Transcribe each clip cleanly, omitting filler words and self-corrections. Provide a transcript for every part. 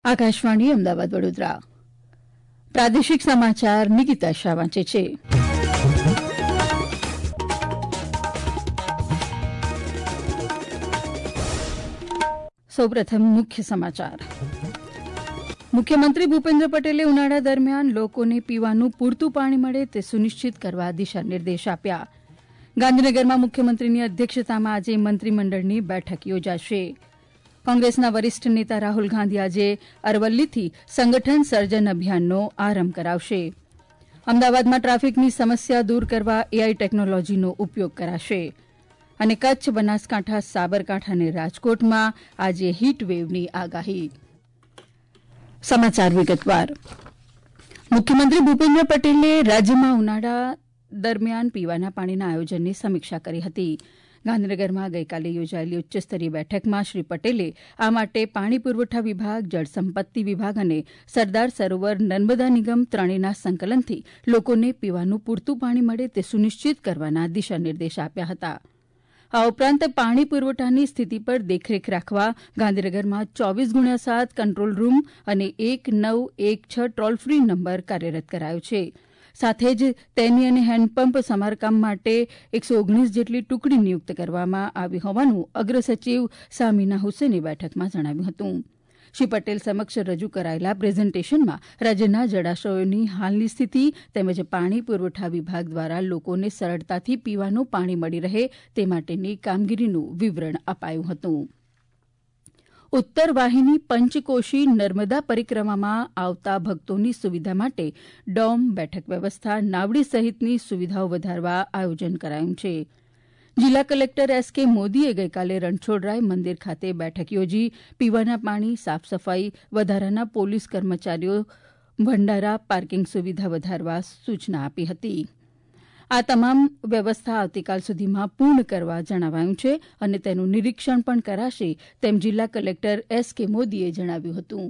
આકાશવાણી અમદાવાદ વડોદરા પ્રાદેશિક સમાચાર નિકિતા શાહ વાંચે છે. સૌપ્રથમ મુખ્ય સમાચાર. મુખ્યમંત્રી ભૂપેન્દ્ર પટેલે ઉનાળા દરમિયાન લોકોને પીવાનું પૂરતું પાણી મળે તે સુનિશ્ચિત કરવા દિશા નિર્દેશ આપ્યા. ગાંધીનગરમાં મુખ્યમંત્રીની અધ્યક્ષતામાં આજે મંત્રીમંડળની બેઠક યોજાશે. કોંગ્રેસના વરિષ્ઠ નેતા રાહુલ ગાંધી આજે અરવલ્લીથી સંગઠન સર્જન અભિયાનનો આરંભ કરાવશે. અમદાવાદમાં ટ્રાફિકની સમસ્યા દૂર કરવા એઆઈ ટેકનોલોજીનો ઉપયોગ કરાશે. અને કચ્છ, બનાસકાંઠા, સાબરકાંઠા અને રાજકોટમાં આજે હીટવેવની આગાહી. સમાચાર વિગતવાર. મુખ્યમંત્રી ભૂપેન્દ્ર પટેલે રાજ્યમાં ઉનાળા દરમિયાન પીવાના પાણીના આયોજનની સમીક્ષા કરી હતી. ગાંધીનગરમાં ગઈકાલે યોજાયેલી ઉચ્ચસ્તરીય બેઠકમાં શ્રી પટેલે આ માટે પાણી પુરવઠા વિભાગ, જળસંપત્તિ વિભાગ અને સરદાર સરોવર નર્મદા નિગમ ત્રણેયના સંકલનથી લોકોને પીવાનું પૂરતું પાણી મળે તે સુનિશ્ચિત કરવાના દિશા નિર્દેશ આપ્યા હતા. આ ઉપરાંત પાણી પુરવઠાની સ્થિતિ પર દેખરેખ રાખવા ગાંધીનગરમાં 24x7 કંટ્રોલ રૂમ અને 1916 ટોલ ફ્રી નંબર કાર્યરત કરાયો છે. સાથે જ તેની અને હેન્ડપંપ સમારકામ માટે 119 જેટલી ટુકડી નિયુક્ત કરવામાં આવી હોવાનું અગ્રસચિવ સામીના હુસેને બેઠકમાં જણાવ્યું હતું. શ્રી પટેલ સમક્ષ રજૂ કરાયેલા પ્રેઝન્ટેશનમાં રાજ્યના જળાશયોની હાલની સ્થિતિ તેમજ પાણી પુરવઠા વિભાગ દ્વારા લોકોને સરળતાથી પીવાનું પાણી મળી રહે તે માટેની કામગીરીનું વિવરણ અપાયું હતું. ઉત્તર વાહિની પંચકોશી નર્મદા પરિક્રમામાં આવતા ભક્તોની સુવિધા માટે ડોમ, બેઠક વ્યવસ્થા, નાવડી સહિતની સુવિધાઓ વધારવા આયોજન કરાયું છે. જિલ્લા કલેક્ટર એસ.કે. મોદીએ ગઈકાલે રણછોડરાય મંદિર ખાતે બેઠક યોજી પીવાના પાણી, સાફ સફાઈ, વધારાના પોલીસ કર્મચારીઓ, ભંડારા, પાર્કિંગ સુવિધા વધારવા સૂચના આપી હતી. આ તમામ વ્યવસ્થા આવતીકાલ સુધીમાં પૂર્ણ કરવા જણાવાયું છે અને તેનું નિરીક્ષણ પણ કરાશે તેમ જિલ્લા કલેક્ટર એસ.કે. મોદીએ જણાવ્યું હતું.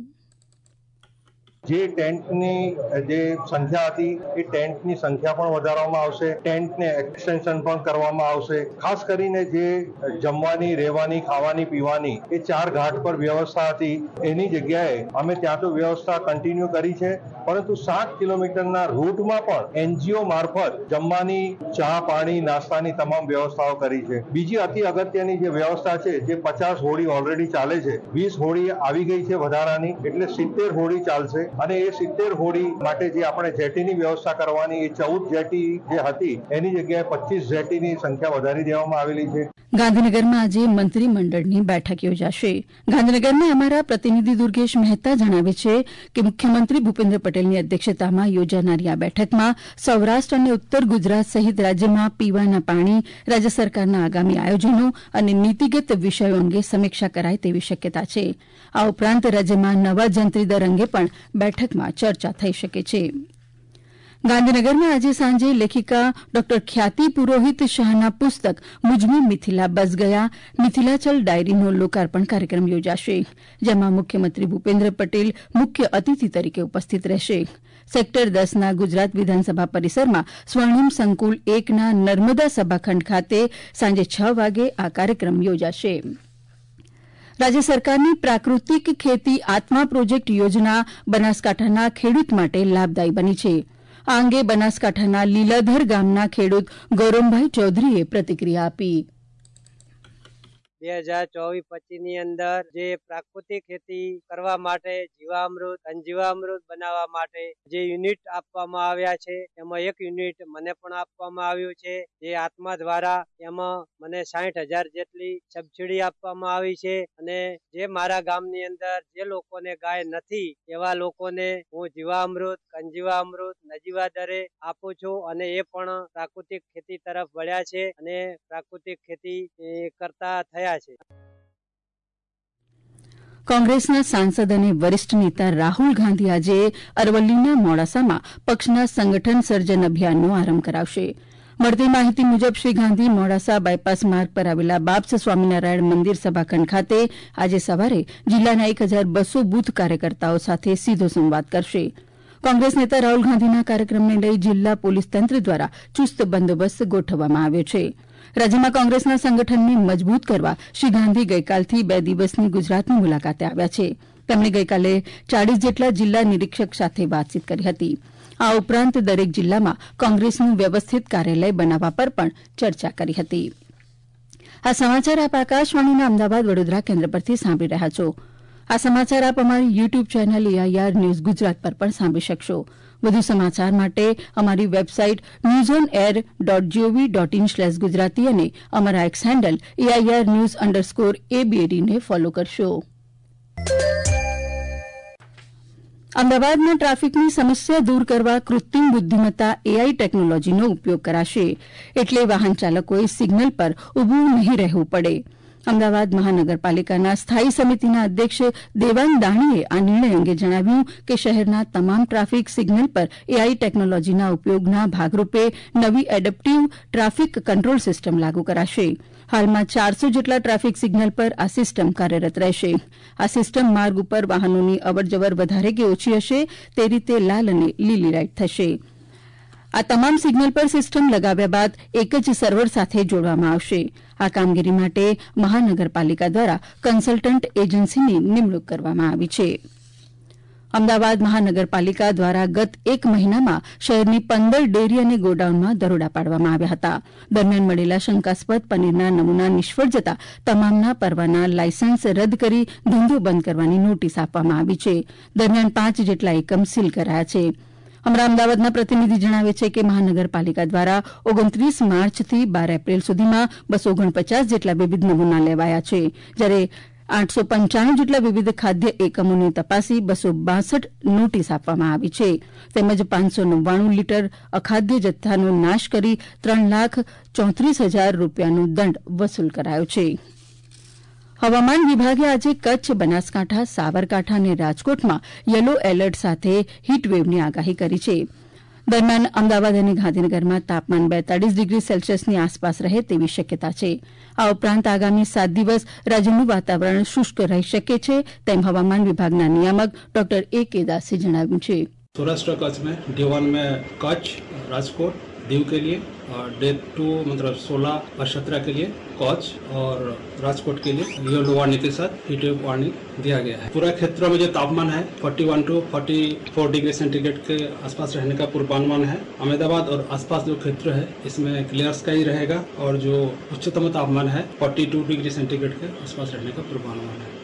જે ટેન્ટની જે સંખ્યા હતી એ ટેન્ટની સંખ્યા પણ વધારવામાં આવશે. ટેન્ટને એક્સટેન્શન પણ કરવામાં આવશે. ખાસ કરીને જે જમવાની, રહેવાની, ખાવાની, પીવાની એ 4 ઘાટ પર વ્યવસ્થા હતી એની જગ્યાએ અમે ત્યાં તો વ્યવસ્થા કન્ટિન્યુ કરી છે, પરંતુ 7 કિલોમીટરના રૂટમાં પણ એનજીઓ મારફત જમવાની, ચા, પાણી, નાસ્તાની તમામ વ્યવસ્થાઓ કરી છે. બીજી અતિ અગત્યની જે વ્યવસ્થા છે, જે 50 હોડી ઓલરેડી ચાલે છે, 20 હોડી આવી ગઈ છે વધારાની, એટલે 70 હોડી ચાલશે. અને એ 70 હોડી માટે જે આપણે જેટીની વ્યવસ્થા કરવાની, એ 14 જેટી જે હતી એની જગ્યાએ 25 જેટીની સંખ્યા વધારી દેવામાં આવેલી છે. ગાંધીનગરમાં આજે મંત્રીમંડળની બેઠક યોજાશે. ગાંધીનગરના અમારા પ્રતિનિધિ દુર્ગેશ મહેતા જણાવે છે કે મુખ્યમંત્રી ભૂપેન્દ્ર પટેલની અધ્યક્ષતામાં યોજાનારી આ બેઠકમાં સૌરાષ્ટ્ર અને ઉત્તર ગુજરાત સહિત રાજ્યમાં પીવાના પાણી, રાજ્ય સરકારના આગામી આયોજનો અને નીતિગત વિષયો અંગે સમીક્ષા કરાય તેવી શક્યતા છે. આ ઉપરાંત રાજ્યમાં નવા જંત્રી દર અંગે પણ બેઠકમાં ચર્ચા થઈ શકે છે. ગાંધીનગરમાં આજે સાંજે લેખિકા ડોક્ટર ખ્યાતિ પુરોહિત શાહના પુસ્તક મુજમે મિથિલા બસ ગયા મિથિલાચલ ડાયરીનો લોકાર્પણ કાર્યક્રમ યોજાશે, જેમાં મુખ્યમંત્રી ભૂપેન્દ્ર પટેલ મુખ્ય અતિથિ તરીકે ઉપસ્થિત રહેશે. સેક્ટર 10ના ગુજરાત વિધાનસભા પરિસરમાં સ્વર્ણિમ સંકુલ 1ના નર્મદા સભાખંડ ખાતે સાંજે 6 વાગે આ કાર્યક્રમ યોજાશે. રાજ્ય સરકારની પ્રાકૃતિક ખેતી આત્મા પ્રોજેક્ટ યોજના બનાસકાંઠાના ખેડૂત માટે લાભદાયી બની છે. આ અંગે બનાસકાંઠાના લીલાધર ગામના ખેડૂત ગૌરમભાઈ ચૌધરીએ પ્રતિક્રિયા આપી. 2024-25 ની અંદર જે પ્રાકૃતિક ખેતી કરવા માટે જીવામૃત, ઘનજીવામૃત બનાવવા માટે જે યુનિટ આપવામાં આવ્યા છે, એમાં એક યુનિટ મને પણ આપવામાં આવ્યું છે. જે આત્મા દ્વારા એમાં મને 60,000 જેટલી સબસિડી આપવામાં આવી છે. અને જે મારા ગામની અંદર જે લોકોને ગાય નથી એવા લોકોને હું જીવામૃત, ઘનજીવામૃત નજીવા દરે આપું છું અને એ પણ પ્રાકૃતિક ખેતી તરફ વળ્યા છે અને પ્રાકૃતિક ખેતી કરતા થયા. કોંગ્રેસના સાંસદ અને વરિષ્ઠ નેતા રાહુલ ગાંધી આજે અરવલ્લીના મોડાસામાં પક્ષના સંગઠન સર્જન અભિયાનનો આરંભ કરાવશે. મળતી માહિતી મુજબ શ્રી ગાંધી મોડાસા બાયપાસ માર્ગ પર આવેલા બાપ્સ સ્વામિનારાયણ મંદિર સભાખંડ ખાતે આજે સવારે જિલ્લાના 1200 બૂથ કાર્યકર્તાઓ સાથે સીધો સંવાદ કરશે. કોંગ્રેસ નેતા રાહુલ ગાંધીના કાર્યક્રમને લઈ જિલ્લા પોલીસ તંત્ર દ્વારા ચુસ્ત બંદોબસ્ત ગોઠવવામાં આવ્યો છે. રાજ્યમાં કોંગ્રેસના સંગઠનને મજબૂત કરવા શ્રી ગાંધી ગઈકાલથી 2 દિવસની ગુજરાતની મુલાકાતે આવ્યા છે. તેમણે ગઈકાલે 40 જેટલા જિલ્લા નિરીક્ષક સાથે વાતચીત કરી હતી. આ ઉપરાંત દરેક જિલ્લામાં કોંગ્રેસનું વ્યવસ્થિત કાર્યાલય બનાવવા પર પણ ચર્ચા કરી હતી. આ સમાચાર આપ આકાશવાણીના અમદાવાદ વડોદરા કેન્દ્ર પરથી સાંભળી રહ્યા છો. આ સમાચાર આપ અમારી YouTube channel AIR news Gujarat પર પણ સાંભળી શકશો. વધુ સમાચાર માટે અમારી વેબસાઇટ newsonair.gov.in/ગુજરાતી અને અમારા એક્સ હેન્ડલ AIR_news_ABD ને ફોલો કરશો. અમદાવાદમાં ટ્રાફિકની સમસ્યા દૂર કરવા કૃત્રિમ બુદ્ધિમત્તા AI ટેકનોલોજીનો ઉપયોગ કરાશે, એટલે વાહન ચાલકોએ સિગ્નલ પર ઉભું નહીં રહેવું પડે. અમદાવાદ મહાનગરપાલિકાના સ્થાયી સમિતિના અધ્યક્ષ દેવાંગ દાણીએ આ નિર્ણય અંગે જણાવ્યું કે શહેરના તમામ ટ્રાફિક સિગ્નલ પર AI ટેકનોલોજીના ઉપયોગના ભાગરૂપે નવી એડપ્ટિવ ટ્રાફિક કંટ્રોલ સિસ્ટમ લાગુ કરાશે. હાલમાં 400 જેટલા ટ્રાફિક સિગ્નલ પર આ સિસ્ટમ કાર્યરત રહેશે. આ સિસ્ટમ માર્ગ ઉપર વાહનોની અવરજવર વધારે કે ઓછી હશે તે રીતે લાલ અને લીલી લાઇટ થશે. આ તમામ સિગ્નલ પર સિસ્ટમ લગાવ્યા બાદ એક જ સર્વર સાથે જોડવામાં આવશે. આ કામગીરી માટે મહાનગરપાલિકા દ્વારા કન્સલ્ટન્ટ એજન્સીની નિમણૂક કરવામાં આવી છે. અમદાવાદ મહાનગરપાલિકા દ્વારા ગત એક મહિનામાં શહેરની 15 ડેરી અને ગોડાઉનમાં દરોડા પાડવામાં આવ્યા હતા. દરમિયાન મળેલા શંકાસ્પદ પનીરના નમૂના નિષ્ફળ જતા તમામના પરવાના લાયસન્સ રદ કરી ધંધો બંધ કરવાની નોટિસ આપવામાં આવી છે. દરમિયાન 5 જેટલા એકમ સીલ કરાયા છે. અમારા અમદાવાદના પ્રતિનિધિ જણાવે છે કે મહાનગરપાલિકા દ્વારા 29 માર્ચથી 12 એપ્રિલ સુધીમાં 249 જેટલા વિવિધ નમૂના લેવાયા છે, જ્યારે 895 જેટલા વિવિધ ખાદ્ય એકમોને તપાસી 262 નોટિસ આપવામાં આવી છે. તેમજ 599 લીટર અખાદ્ય જથ્થાનો નાશ કરી 3,34,000 રૂપિયાનો દંડ વસૂલ કરાયો છે. હવામાન વિભાગે આજે કચ્છ, બનાસકાંઠા, સાબરકાંઠા અને રાજકોટમાં યલો એલર્ટ સાથે હીટવેવની આગાહી કરી છે. દરમિયાન અમદાવાદ અને ગાંધીનગરમાં તાપમાન 42 ડિગ્રી સેલ્સિયસની આસપાસ રહે તેવી શક્યતા છે. આ ઉપરાંત આગામી 7 દિવસ રાજ્યનું વાતાવરણ શુષ્ક રહી શકે છે તેમ હવામાન વિભાગના નિયામક ડોક્ટર A.K. દાસે જણાવ્યું છે. सौराष्ट्र कच्छ में डे 1 में कच्छ, राजकोट, दीव के लिए और डे 2 मतलब 16 और 17 के लिए कच्छ और राजकोट के लिए येलो वार्निंग के साथ हीट वेव वार्निंग दिया गया है. पूरा क्षेत्र में जो तापमान है 41 to 44 डिग्री सेंटीग्रेड के आसपास रहने का पूर्वानुमान है. अहमदाबाद और आसपास जो क्षेत्र है इसमें क्लियर स्काई रहेगा और जो उच्चतम तापमान है 42 डिग्री सेंटीग्रेड के आसपास रहने का पूर्वानुमान है.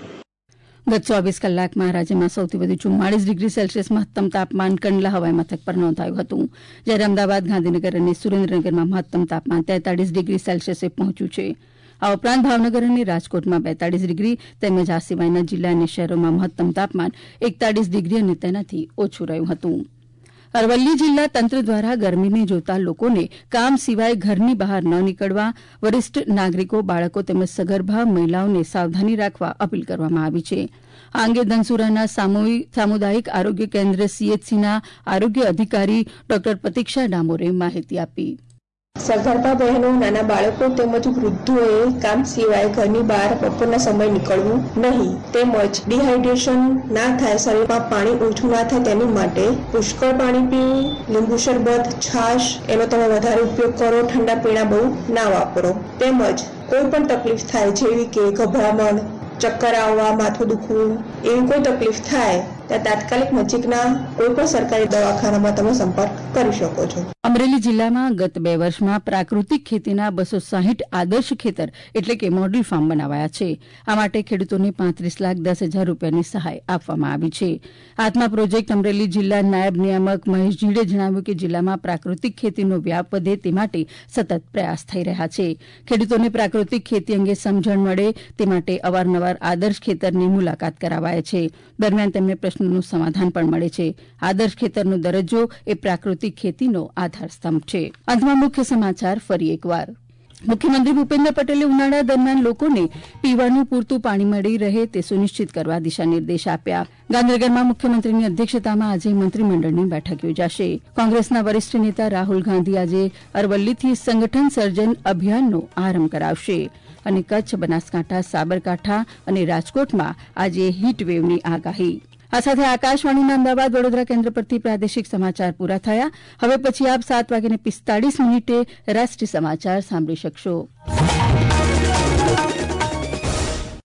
ગત 24 કલાકમાં રાજ્યમાં સૌથી વધુ 44 ડિગ્રી સેલ્સિયસ મહત્તમ તાપમાન કંડલા હવાઈ મથક પર નોંધાયું હતું, જ્યારે અમદાવાદ, ગાંધીનગર અને સુરેન્દ્રનગરમાં મહત્તમ તાપમાન 43 ડિગ્રી સેલ્સિયસે પહોંચ્યું છે. આ ઉપરાંત ભાવનગર અને રાજકોટમાં 42 ડિગ્રી તેમજ આ સિવાયના જિલ્લા અને શહેરોમાં મહત્તમ તાપમાન 41 ડિગ્રી અને તેનાથી ઓછું રહ્યું હતું. અરવલ્લી જિલ્લા તંત્ર દ્વારા ગરમીને જોતા લોકોને કામ સિવાય ઘરની બહાર ન નીકળવા, વરિષ્ઠ નાગરિકો, બાળકો તેમજ સગર્ભા મહિલાઓને સાવધાની રાખવા અપીલ કરવામાં આવી છે. આ અંગે ધનસુરાના સામુદાયિક આરોગ્ય કેન્દ્ર CHCના આરોગ્ય અધિકારી ડોક્ટર પ્રતીક્ષા ડામોરે માહિતી આપી. સગર્ભા બહેનો, નાના બાળકો તેમજ વૃદ્ધોએ કામ સિવાય ઘરની બહાર બપોરના સમય નીકળવું નહીં, તેમજ ડિહાઇડ્રેશન ના થાય, શરીરમાં પાણી ઓછું ના થાય તેની માટે પુષ્કળ પાણી પીવું, લીંબુ શરબત, છાશ એનો તમે વધારે ઉપયોગ કરો, ઠંડા પીણા બહુ ના વાપરો. તેમજ કોઈ પણ તકલીફ થાય જેવી કે ગભરામણ, ચક્કર આવવા, માથું દુખવું એવી કોઈ તકલીફ થાય ત્યાં તાત્કાલિક નજીકના કોઈ પણ સરકારી દવાખાનામાં તમે સંપર્ક કરી શકો છો. અમરેલી જિલ્લામાં ગત 2 વર્ષમાં પ્રાકૃતિક ખેતીના 260 આદર્શ ખેતર એટલે કે મોડેલ ફાર્મ બનાવાયા છે. આ માટે ખેડૂતોને 35,10,000 રૂપિયાની સહાય આપવામાં આવી છે. આત્મા પ્રોજેક્ટ અમરેલી જિલ્લા નાયબ નિયામક મહેશ જીડે જણાવ્યું કે જિલ્લામાં પ્રાકૃતિક ખેતીનો વ્યાપ વધે તે માટે સતત પ્રયાસ થઈ રહ્યા છે. ખેડૂતોને પ્રાકૃતિક ખેતી અંગે સમજણ મળે તે માટે અવારનવાર આદર્શ ખેતરની મુલાકાત કરાવાય છે. દરમિયાન તેમને પ્રશ્નોનું સમાધાન પણ મળે છે. આદર્શ ખેતરનો દરજ્જો એ પ્રાકૃતિક ખેતીનો આધારસ્તંભ છે. અંતમાં મુખ્ય સમાચાર ફરી એકવાર. મુખ્યમંત્રી ભૂપેન્દ્ર પટેલે ઉનાળા દરમિયાન લોકોને પીવાનું પૂરતું પાણી મળી રહે તે સુનિશ્ચિત કરવા દિશાનિર્દેશ આપ્યા. ગાંધીનગરમાં મુખ્યમંત્રીની અધ્યક્ષતામાં આજે મંત્રીમંડળની બેઠક યોજાશે. કોંગ્રેસના વરિષ્ઠ નેતા રાહુલ ગાંધી આજે અરવલ્લીથી સંગઠન સર્જન અભિયાનનો આરંભ કરાવશે. અને કચ્છ, બનાસકાંઠા, સાબરકાંઠા અને રાજકોટમાં આજે હીટવેવની આગાહી. આ સાથે આકાશવાણીના અમદાવાદ વડોદરા કેન્દ્ર પરથી પ્રાદેશિક સમાચાર પૂરા થયા. હવે પછી આપ 7:45 રાષ્ટ્રીય સમાચાર સાંભળી શકશો.